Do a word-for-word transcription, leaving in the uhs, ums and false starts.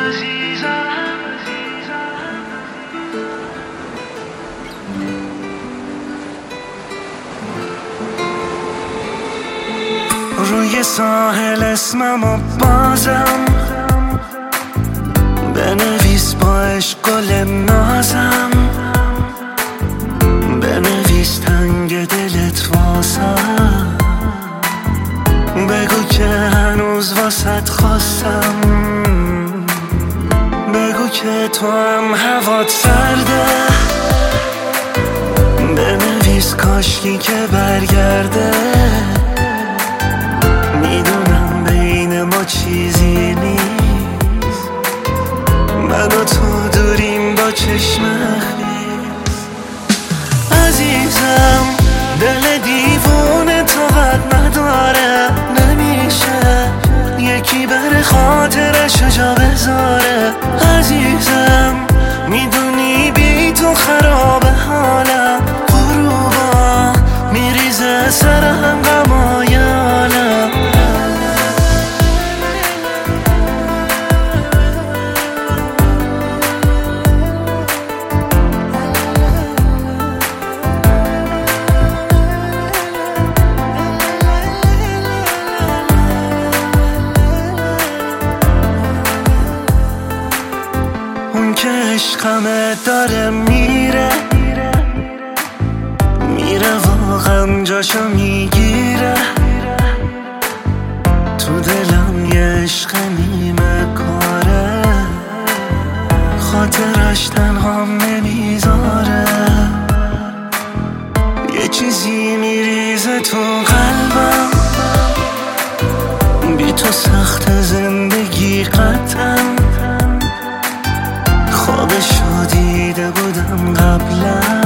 روی ساحل اسممو بازم بنویس با عشق گل نازم، بنویس تنگ دلت واسم، بگو که هنوز واسط خواستم، بگو که تو هم هوات سرده، بنویس کاشکی که برگرده، میدونم بین ما چیزی نیست، من و تو دوریم با چشم خیز. عزیزم دل دیوونه طاقت نداره، نمیشه یکی بر خاطرش جا بذاره. عزیزم میدونی بی تو خراب حالم، غروبا میریزه سرم غمای عالم. اون که عشقمه داره میره میره واقعا جاشو میگیره، تو دلم یه عشق نیمه کاره، خاطرش تنهام نمیذاره، یه چیزی میریزه تو قلبم، بی تو سخت زندگی قطعا، خوابشو دیده بودم قبلا،